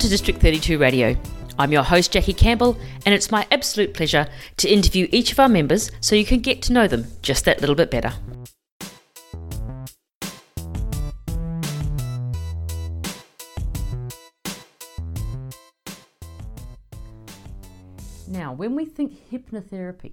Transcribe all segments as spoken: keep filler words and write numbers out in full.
to District thirty-two Radio. I'm your host, Jackie Campbell, and it's my absolute pleasure to interview each of our members so you can get to know them just that little bit better. Now, when we think hypnotherapy,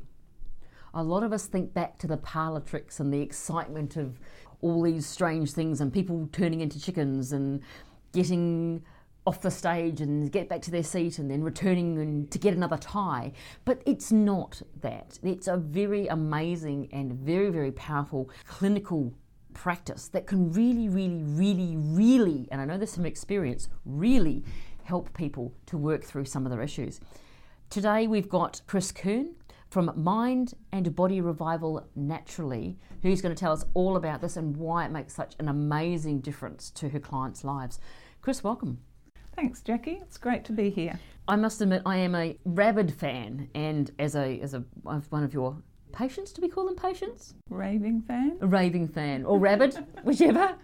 a lot of us think back to the parlour tricks and the excitement of all these strange things and people turning into chickens and getting off the stage and get back to their seat and then returning and to get another tie. But it's not that. It's a very amazing and very, very powerful clinical practice that can really, really, really, really, and I know there's some experience, really help people to work through some of their issues. Today we've got Chris Kern from Mind and Body Revival Naturally, who's going to tell us all about this and why it makes such an amazing difference to her clients' lives. Chris, welcome. Thanks, Jackie. It's great to be here. I must admit, I am a rabid fan, and as a as a one of your patients, do we call them patients? Raving fan? A raving fan, or rabid, whichever.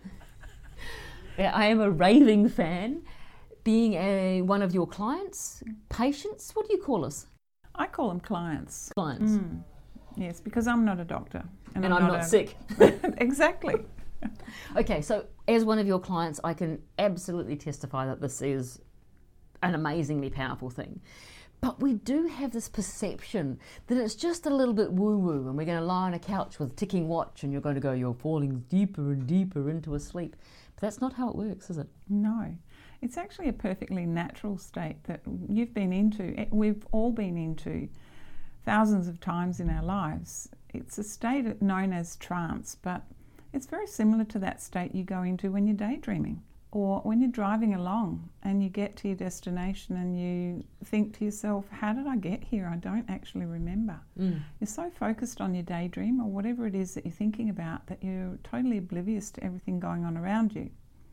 Yeah, I am a raving fan. Being a one of your clients, patients, what do you call us? I call them clients. Clients. Mm. Yes, because I'm not a doctor. And, and I'm, I'm not, not a... sick. Exactly. Okay, so as one of your clients, I can absolutely testify that this is an amazingly powerful thing. But we do have this perception that it's just a little bit woo-woo and we're going to lie on a couch with a ticking watch and you're going to go, you're falling deeper and deeper into a sleep. But that's not how it works, is it? No. It's actually a perfectly natural state that you've been into, we've all been into thousands of times in our lives. It's a state known as trance, but it's very similar to that state you go into when you're daydreaming or when you're driving along and you get to your destination and you think to yourself, how did I get here? I don't actually remember. Mm. You're so focused on your daydream or whatever it is that you're thinking about that you're totally oblivious to everything going on around you.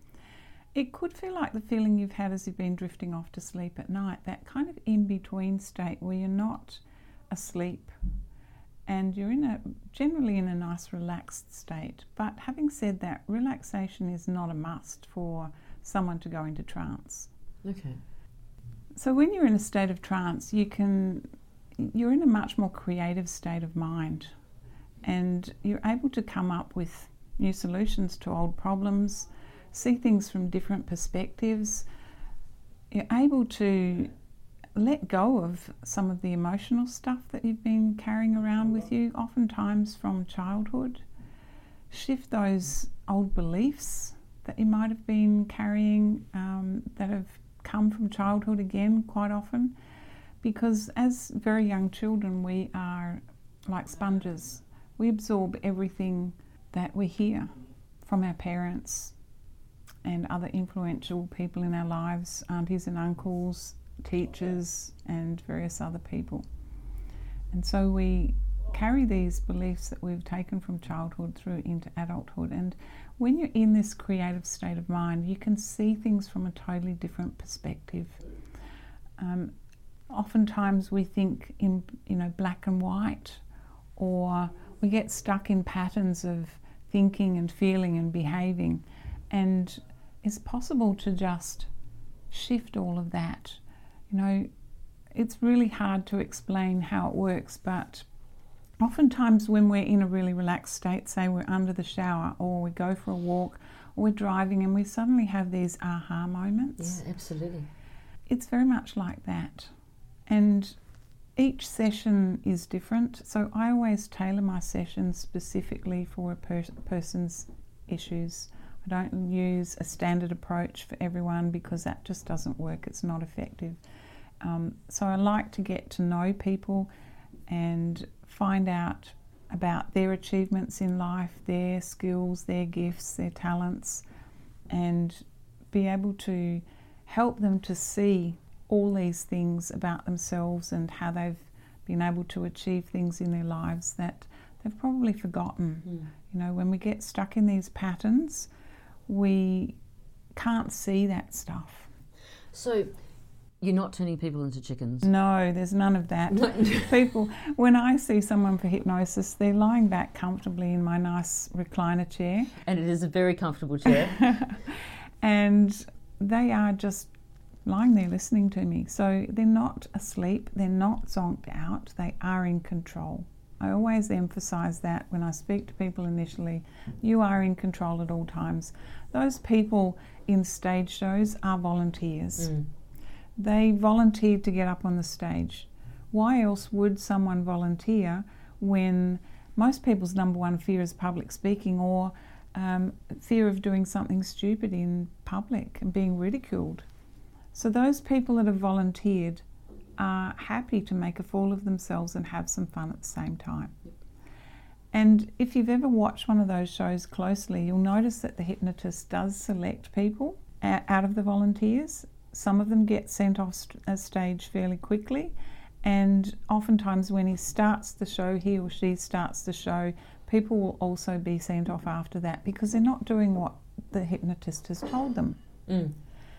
It could feel like the feeling you've had as you've been drifting off to sleep at night, that kind of in-between state where you're not asleep and you're in a generally in a nice relaxed state. But having said that, relaxation is not a must for someone to go into trance. Okay. So when you're in a state of trance, you can you're in a much more creative state of mind and you're able to come up with new solutions to old problems, see things from different perspectives. You're able to let go of some of the emotional stuff that you've been carrying around with you, oftentimes from childhood. Shift those old beliefs that you might have been carrying um, that have come from childhood again quite often, because as very young children we are like sponges. We absorb everything that we hear from our parents and other influential people in our lives, aunties and uncles, teachers and various other people. And so we carry these beliefs that we've taken from childhood through into adulthood. And when you're in this creative state of mind, you can see things from a totally different perspective. Um, oftentimes we think in you know black and white, or we get stuck in patterns of thinking and feeling and behaving. And it's possible to just shift all of that. You know, it's really hard to explain how it works, but oftentimes when we're in a really relaxed state, say we're under the shower or we go for a walk or we're driving and we suddenly have these aha moments. Yeah, absolutely. It's very much like that. And each session is different, so I always tailor my sessions specifically for a per- person's issues. I don't use a standard approach for everyone because that just doesn't work. It's not effective. Um, so I like to get to know people and find out about their achievements in life, their skills, their gifts, their talents, and be able to help them to see all these things about themselves and how they've been able to achieve things in their lives that they've probably forgotten. Mm. You know, when we get stuck in these patterns, we can't see that stuff. So you're not turning people into chickens? No, there's none of that. People, when I see someone for hypnosis, they're lying back comfortably in my nice recliner chair. And it is a very comfortable chair. And they are just lying there listening to me. So they're not asleep, they're not zonked out, they are in control. I always emphasise that when I speak to people initially. You are in control at all times. Those people in stage shows are volunteers. Mm. They volunteered to get up on the stage. Why else would someone volunteer when most people's number one fear is public speaking, or um, fear of doing something stupid in public and being ridiculed? So those people that have volunteered are happy to make a fool of themselves and have some fun at the same time. And if you've ever watched one of those shows closely, you'll notice that the hypnotist does select people out of the volunteers. Some of them get sent off a stage fairly quickly, and oftentimes when he starts the show, he or she starts the show, people will also be sent off after that because they're not doing what the hypnotist has told them. Mm.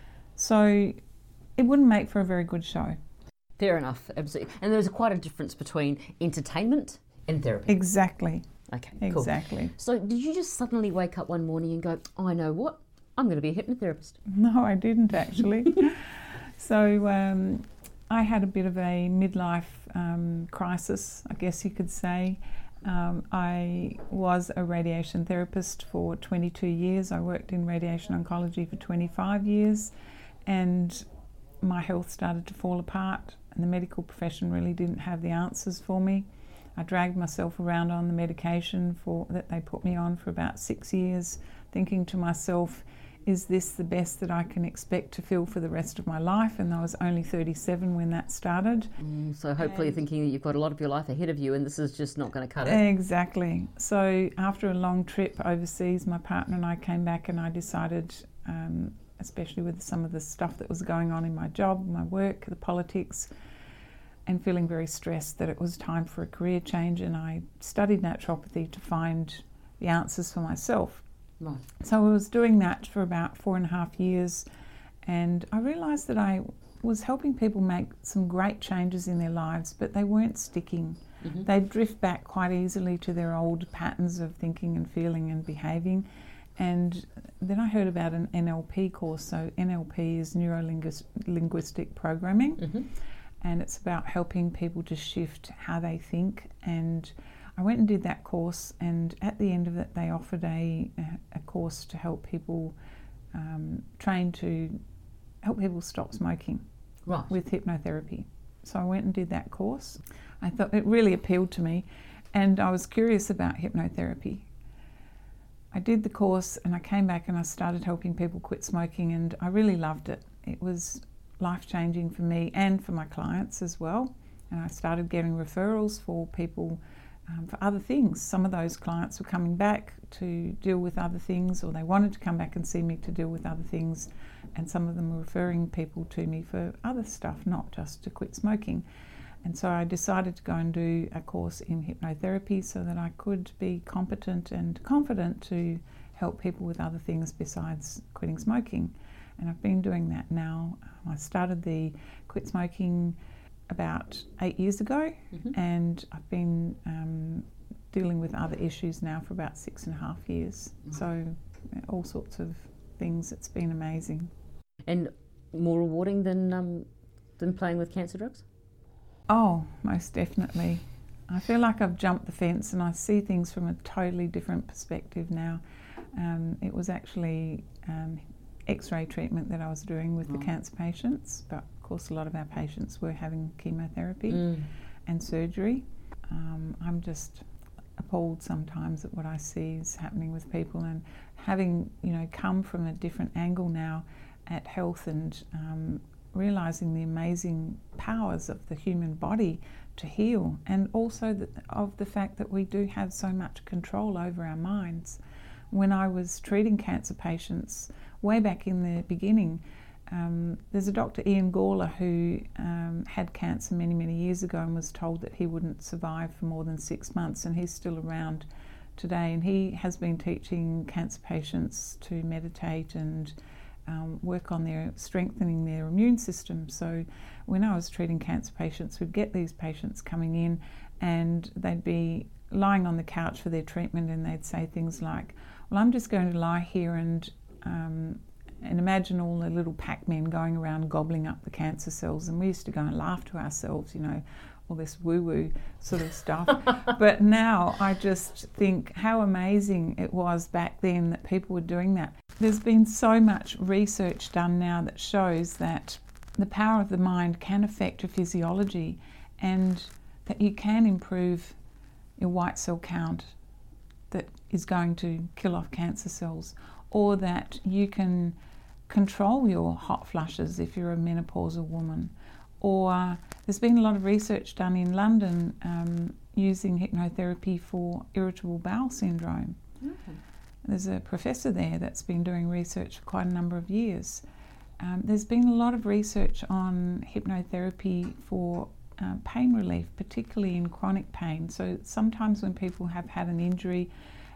So it wouldn't make for a very good show. Fair enough, absolutely. And there's quite a difference between entertainment and therapy. Exactly. Okay, exactly. Cool. So did you just suddenly wake up one morning and go, oh, I know what, I'm going to be a hypnotherapist? No, I didn't actually. So um, I had a bit of a midlife um, crisis, I guess you could say. Um, I was a radiation therapist for twenty-two years. I worked in radiation oncology for twenty-five years, and my health started to fall apart, and the medical profession really didn't have the answers for me. I dragged myself around on the medication for that they put me on for about six years, thinking to myself, is this the best that I can expect to feel for the rest of my life? And I was only thirty-seven when that started. Mm, so hopefully and you're thinking that you've got a lot of your life ahead of you and this is just not going to cut it. Exactly. So after a long trip overseas, my partner and I came back, and I decided, um, especially with some of the stuff that was going on in my job, my work, the politics, and feeling very stressed, that it was time for a career change. And I studied naturopathy to find the answers for myself. Right. So I was doing that for about four and a half years, and I realised that I was helping people make some great changes in their lives, but they weren't sticking. Mm-hmm. They'd drift back quite easily to their old patterns of thinking and feeling and behaving. And then I heard about an N L P course. So N L P is neuro-linguistic programming, mm-hmm. and it's about helping people to shift how they think. And I went and did that course, and at the end of it they offered a, a course to help people um, train to help people stop smoking, right. with hypnotherapy. So I went and did that course. I thought it really appealed to me, and I was curious about hypnotherapy. I did the course and I came back and I started helping people quit smoking, and I really loved it. It was life-changing for me and for my clients as well. And I started getting referrals for people um, for other things. Some of those clients were coming back to deal with other things, or they wanted to come back and see me to deal with other things. And some of them were referring people to me for other stuff, not just to quit smoking. And so I decided to go and do a course in hypnotherapy so that I could be competent and confident to help people with other things besides quitting smoking. And I've been doing that now. I started the quit smoking about eight years ago, mm-hmm. and I've been um, dealing with other issues now for about six and a half years. Mm-hmm. So all sorts of things. It's been amazing. And more rewarding than um, than playing with cancer drugs? Oh, most definitely. I feel like I've jumped the fence and I see things from a totally different perspective now. Um, it was actually um, X-ray treatment that I was doing with oh. the cancer patients, but of course a lot of our patients were having chemotherapy mm. and surgery. Um, I'm just appalled sometimes at what I see is happening with people, and having, you know, come from a different angle now at health and um, realising the amazing powers of the human body to heal, and also the, of the fact that we do have so much control over our minds. When I was treating cancer patients way back in the beginning, um, there's a Doctor Ian Gawler who um, had cancer many, many years ago and was told that he wouldn't survive for more than six months, and he's still around today, and he has been teaching cancer patients to meditate and Um, work on their strengthening their immune system. So when I was treating cancer patients, we'd get these patients coming in and they'd be lying on the couch for their treatment, and they'd say things like, well, I'm just going to lie here and um, And imagine all the little Pac-Men going around gobbling up the cancer cells, and we used to go and laugh to ourselves, you know, all this woo-woo sort of stuff. But now I just think how amazing it was back then that people were doing that. There's been so much research done now that shows that the power of the mind can affect your physiology, and that you can improve your white cell count that is going to kill off cancer cells, or that you can control your hot flushes if you're a menopausal woman. Or uh, there's been a lot of research done in London um, using hypnotherapy for irritable bowel syndrome. Okay. There's a professor there that's been doing research for quite a number of years. Um, there's been a lot of research on hypnotherapy for uh, pain relief, particularly in chronic pain. So sometimes when people have had an injury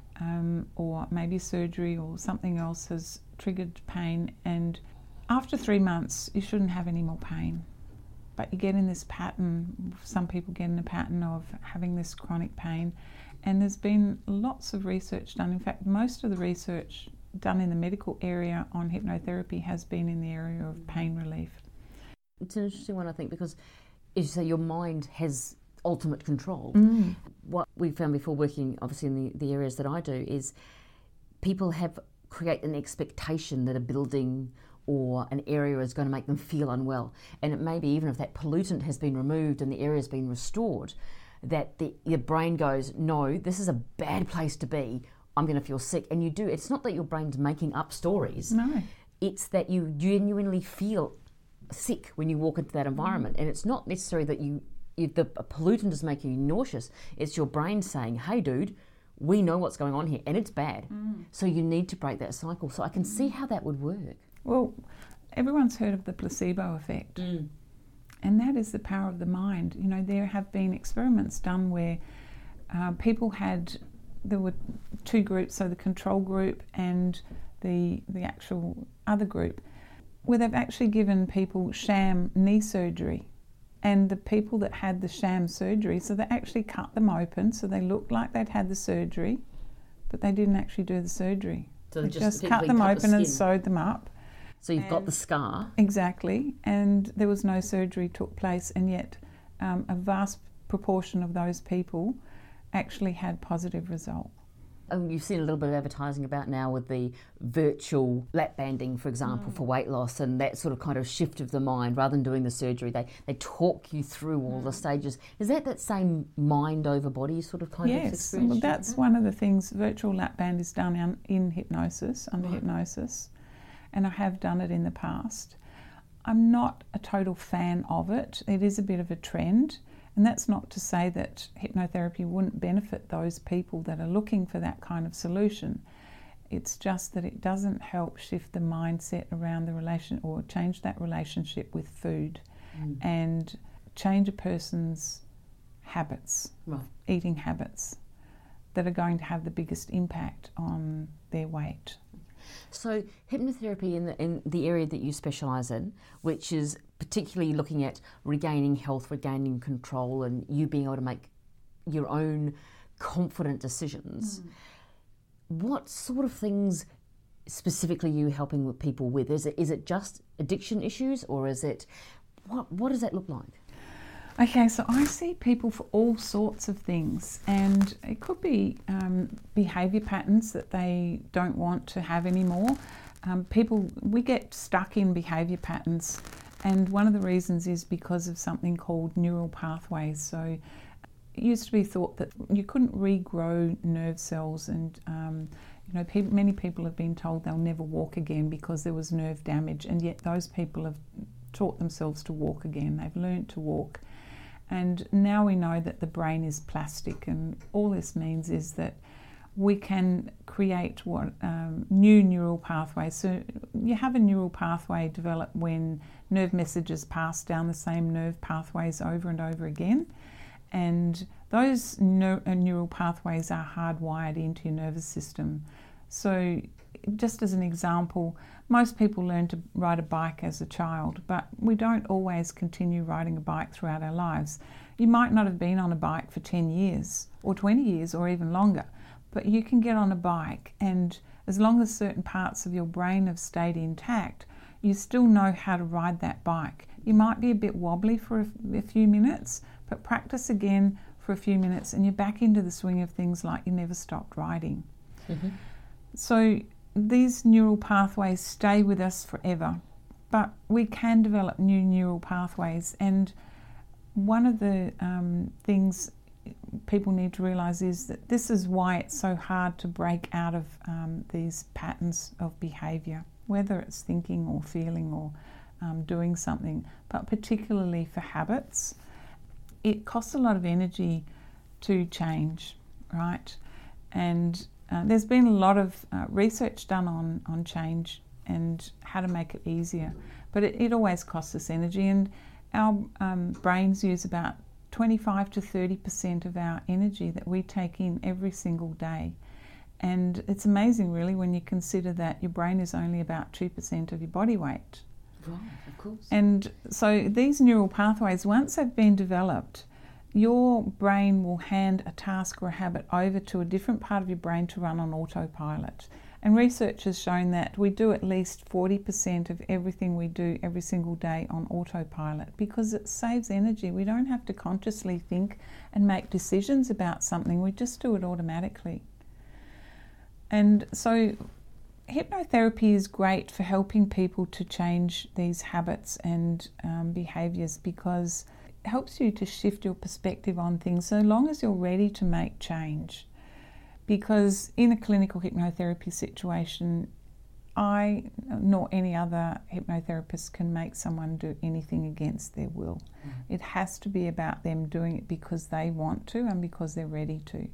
um, or maybe surgery or something else has triggered pain, and after three months you shouldn't have any more pain. But you get in this pattern, some people get in a pattern of having this chronic pain, and there's been lots of research done. In fact, most of the research done in the medical area on hypnotherapy has been in the area of pain relief. It's an interesting one, I think, because as you say, your mind has ultimate control. Mm. What we've found before working, obviously, in the, the areas that I do, is people have create an expectation that a building or an area is going to make them feel unwell. And it may be, even if that pollutant has been removed and the area has been restored, that the, your brain goes, no, this is a bad place to be, I'm going to feel sick. And you do. It's not that your brain's making up stories. No. It's that you genuinely feel sick when you walk into that environment. And it's not necessarily that you, if the pollutant is making you nauseous, it's your brain saying, hey, dude, we know what's going on here and it's bad. Mm. So you need to break that cycle. So I can see how that would work. Well, everyone's heard of the placebo effect. Mm. And that is the power of the mind. You know, there have been experiments done where uh, people had, there were two groups, so the control group and the the actual other group, where they've actually given people sham knee surgery. And the people that had the sham surgery, so they actually cut them open so they looked like they'd had the surgery, but they didn't actually do the surgery. So they just, just cut them cut open the and sewed them up. So you've and got the scar. Exactly, and there was no surgery took place, and yet um, a vast proportion of those people actually had positive result. Oh, you've seen a little bit of advertising about now with the virtual lap banding, for example, mm. for weight loss, and that sort of kind of shift of the mind. Rather than doing the surgery, they, they talk you through all mm. the stages. Is that that same mind over body sort of kind yes, of experience? Yes, well, that's one of the things. Virtual lap band is done in, in hypnosis, under right. hypnosis, and I have done it in the past. I'm not a total fan of it. It is a bit of a trend. And that's not to say that hypnotherapy wouldn't benefit those people that are looking for that kind of solution. It's just that it doesn't help shift the mindset around the relation or change that relationship with food mm. and change a person's habits, right. eating habits, that are going to have the biggest impact on their weight. So hypnotherapy in the, in the area that you specialise in, which is particularly looking at regaining health, regaining control, and you being able to make your own confident decisions, mm. what sort of things specifically are you helping with people with? Is it is it just addiction issues, or is it, what, what does that look like? Okay, so I see people for all sorts of things, and it could be um, behaviour patterns that they don't want to have anymore. Um, people, we get stuck in behaviour patterns, and one of the reasons is because of something called neural pathways. So it used to be thought that you couldn't regrow nerve cells, and um, you know, pe- many people have been told they'll never walk again because there was nerve damage, and yet those people have taught themselves to walk again. They've learned to walk. And now we know that the brain is plastic, and all this means is that we can create what um, new neural pathways. So you have a neural pathway develop when nerve messages pass down the same nerve pathways over and over again, and those neur- neural pathways are hardwired into your nervous system. So just as an example, most people learn to ride a bike as a child, but we don't always continue riding a bike throughout our lives. You might not have been on a bike for ten years or twenty years or even longer, but you can get on a bike and as long as certain parts of your brain have stayed intact, you still know how to ride that bike. You might be a bit wobbly for a, a few minutes, but practice again for a few minutes and you're back into the swing of things like you never stopped riding. Mm-hmm. So these neural pathways stay with us forever, but we can develop new neural pathways. And one of the um, things people need to realise is that this is why it's so hard to break out of um, these patterns of behaviour, whether it's thinking or feeling or um, doing something, but particularly for habits. It costs a lot of energy to change, right? And uh, there's been a lot of uh, research done on, on change and how to make it easier, but it, it always costs us energy, and our um, brains use about twenty-five to thirty percent of our energy that we take in every single day. And it's amazing really when you consider that your brain is only about two percent of your body weight. Right, of course. And so these neural pathways, once they've been developed, your brain will hand a task or a habit over to a different part of your brain to run on autopilot. And research has shown that we do at least forty percent of everything we do every single day on autopilot because it saves energy. We don't have to consciously think and make decisions about something, we just do it automatically. And so hypnotherapy is great for helping people to change these habits and um, behaviours because it helps you to shift your perspective on things so long as you're ready to make change. Because in a clinical hypnotherapy situation, I nor any other hypnotherapist can make someone do anything against their will. Mm. It has to be about them doing it because they want to and because they're ready to. Mm.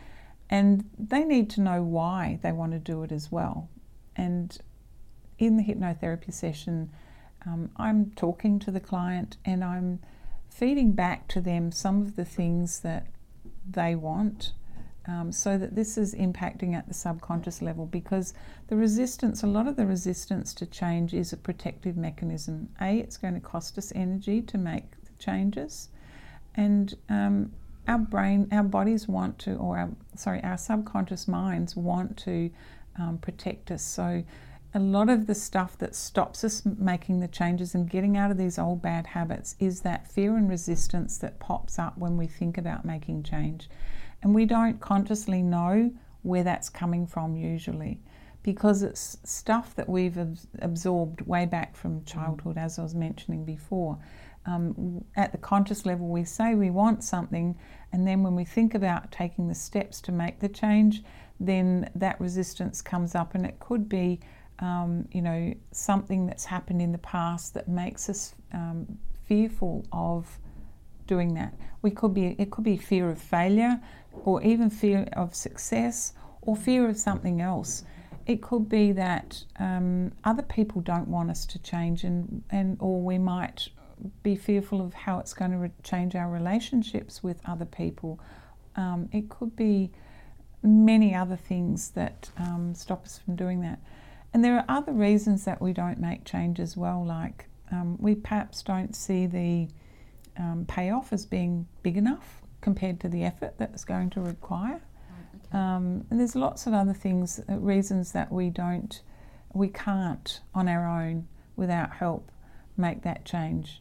And they need to know why they want to do it as well. And in the hypnotherapy session, um, I'm talking to the client and I'm feeding back to them some of the things that they want. Um, so that this is impacting at the subconscious level, because the resistance, a lot of the resistance to change is a protective mechanism. A, it's going to cost us energy to make the changes, and um, our brain, our bodies want to, or our, sorry, our subconscious minds want to um, protect us. So a lot of the stuff that stops us making the changes and getting out of these old bad habits is that fear and resistance that pops up when we think about making change. And we don't consciously know where that's coming from usually, because it's stuff that we've absorbed way back from childhood, as I was mentioning before. Um, at the conscious level, we say we want something, and then when we think about taking the steps to make the change, then that resistance comes up, and it could be, um, you know, something that's happened in the past that makes us um, fearful of doing that. We could be, it could be fear of failure, or even fear of success, or fear of something else. It could be that um, other people don't want us to change, and, and or we might be fearful of how it's going to re- change our relationships with other people. Um, it could be many other things that um, stop us from doing that. And there are other reasons that we don't make change as well, like um, we perhaps don't see the um, payoff as being big enough compared to the effort that it's going to require. Okay. Um, and there's lots of other things, uh, reasons that we don't, we can't on our own without help make that change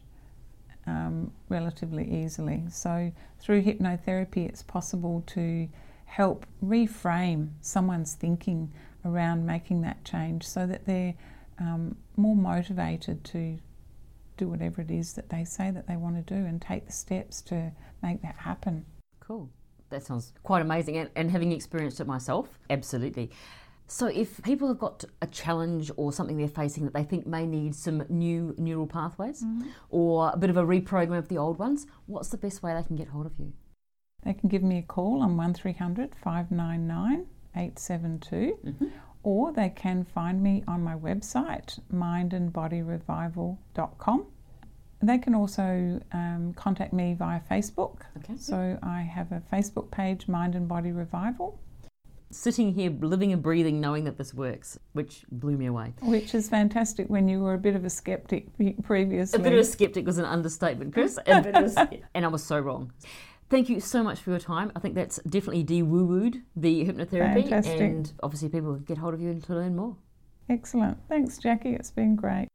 um, relatively easily. So through hypnotherapy, it's possible to help reframe someone's thinking around making that change so that they're um, more motivated to do whatever it is that they say that they want to do and take the steps to make that happen. Cool. That sounds quite amazing. And, and having experienced it myself, absolutely. So if people have got a challenge or something they're facing that they think may need some new neural pathways mm-hmm. or a bit of a reprogram of the old ones, what's the best way they can get hold of you? They can give me a call on one three hundred, five nine nine, eight seven two mm-hmm. or they can find me on my website, mind and body revival dot com. They can also um, contact me via Facebook. Okay. So I have a Facebook page, Mind and Body Revival. Sitting here, living and breathing, knowing that this works, which blew me away. Which is fantastic when you were a bit of a skeptic previously. A bit of a skeptic was an understatement, Chris. A bit of a, and I was so wrong. thank you so much for your time. I think that's definitely de-woo-wooed the hypnotherapy. Fantastic. And obviously people can get hold of you to learn more. Excellent. Thanks, Jackie. It's been great.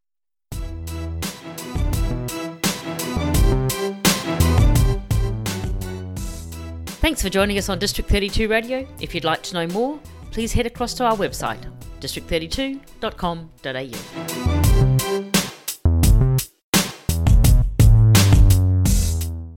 Thanks for joining us on District thirty-two Radio. If you'd like to know more, please head across to our website, district thirty-two dot com dot a u.